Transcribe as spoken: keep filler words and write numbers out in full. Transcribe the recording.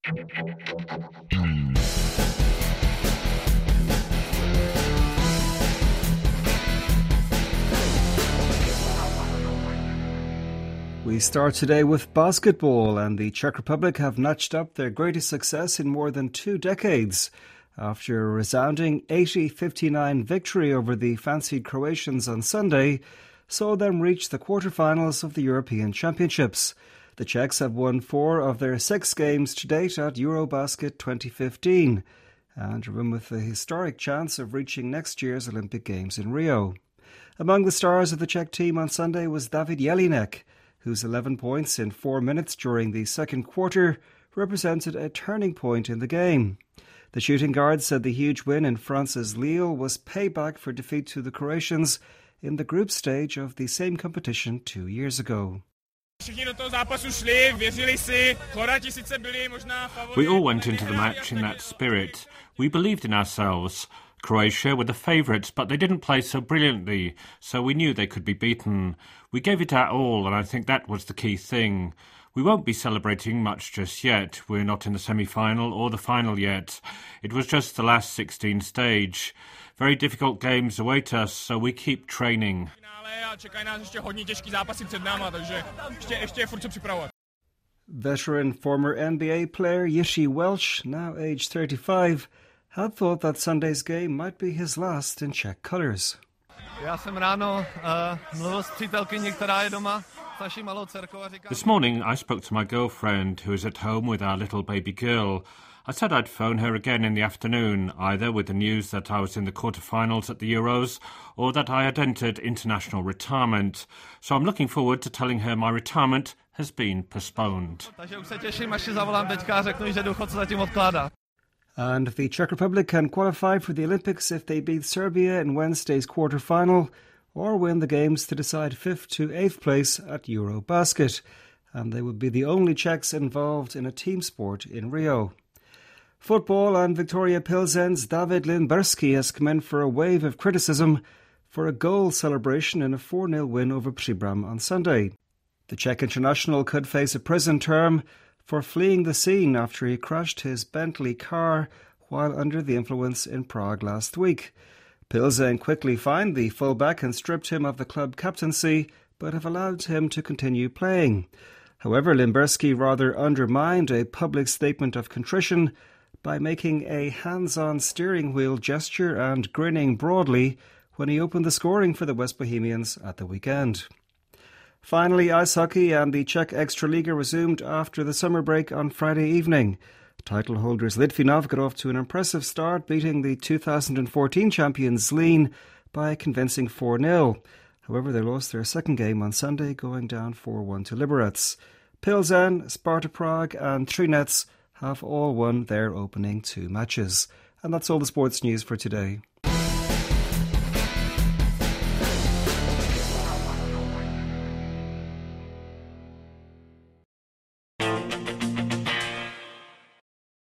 We start today with basketball, and the Czech Republic have notched up their greatest success in more than two decades after a resounding eighty fifty-nine victory over the fancied Croatians on Sunday saw them reach the quarterfinals of the European Championships. The Czechs have won four of their six games to date at Eurobasket twenty fifteen and are in with a historic chance of reaching next year's Olympic Games in Rio. Among the stars of the Czech team on Sunday was David Jelinek, whose eleven points in four minutes during the second quarter represented a turning point in the game. The shooting guard said the huge win in France's Lille was payback for defeat to the Croatians in the group stage of the same competition two years ago. We all went into the match in that spirit. We believed in ourselves. Croatia were the favourites, but they didn't play so brilliantly, so we knew they could be beaten. We gave it our all, and I think that was the key thing. We won't be celebrating much just yet. We're not in the semi-final or the final yet. It was just the last sixteen stage. Very difficult games await us, so we keep training. Veteran former N B A player Jiří Welš, now aged thirty-five, had thought that Sunday's game might be his last in Czech colours. This morning I spoke to my girlfriend, who is at home with our little baby girl. I said I'd phone her again in the afternoon, either with the news that I was in the quarterfinals at the Euros or that I had entered international retirement. So I'm looking forward to telling her my retirement has been postponed. And the Czech Republic can qualify for the Olympics if they beat Serbia in Wednesday's quarter-final or win the games to decide fifth to eighth place at Eurobasket. And they would be the only Czechs involved in a team sport in Rio. Football, and Victoria Pilsen's David Limberski has come in for a wave of criticism for a goal celebration in a four nil win over Příbram on Sunday. The Czech international could face a prison term for fleeing the scene after he crashed his Bentley car while under the influence in Prague last week. Pilsen quickly fined the fullback and stripped him of the club captaincy, but have allowed him to continue playing. However, Limberski rather undermined a public statement of contrition by making a hands-on steering wheel gesture and grinning broadly when he opened the scoring for the West Bohemians at the weekend. Finally, ice hockey and the Czech Extraliga resumed after the summer break on Friday evening. Title holders Litvinov got off to an impressive start, beating the two thousand fourteen champions Zlín by a convincing four nil. However, they lost their second game on Sunday, going down four one to Liberec. Pilsen, Sparta Prague and Třinec have all won their opening two matches. And that's all the sports news for today.